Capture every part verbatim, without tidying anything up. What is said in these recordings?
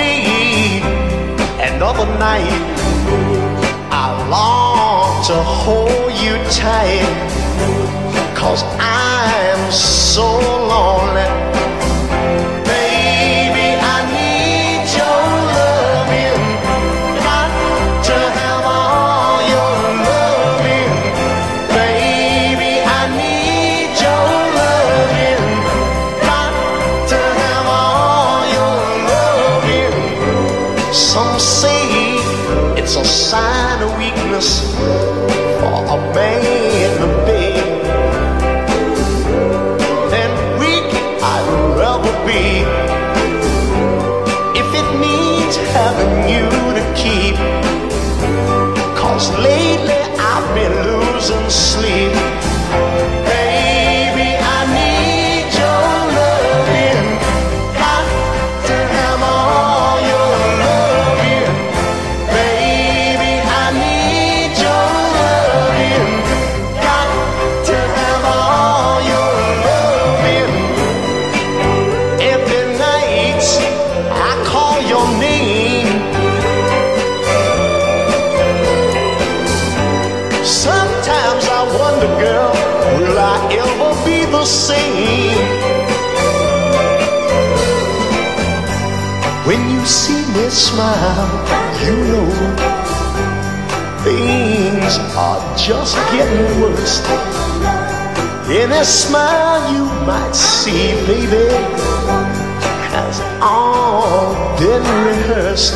day and of a night. I long to hold you tight, 'cause I'm so lonely. Baby, I need your loving. Got to have all your loving. Baby, I need your loving. Got to have all your loving. Some say it's a sign of weakness for a man to beg. Then weak I'd rather be, if it means having you to keep. 'Cause lately I've been losing sleep. Baby, I need your loving. Got to have all your loving. Baby, I need your loving. Got to have all your loving. Every night I call your name. Sometimes I wonder, girl, will I ever be the same? When you see me smile, you know things are just getting worse. In a smile you might see, baby, has all been rehearsed.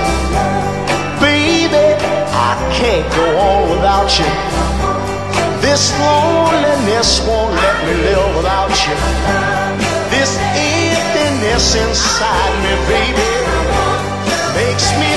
Baby, I can't go on without you. This loneliness won't let me live without you. This emptiness inside me, baby, makes me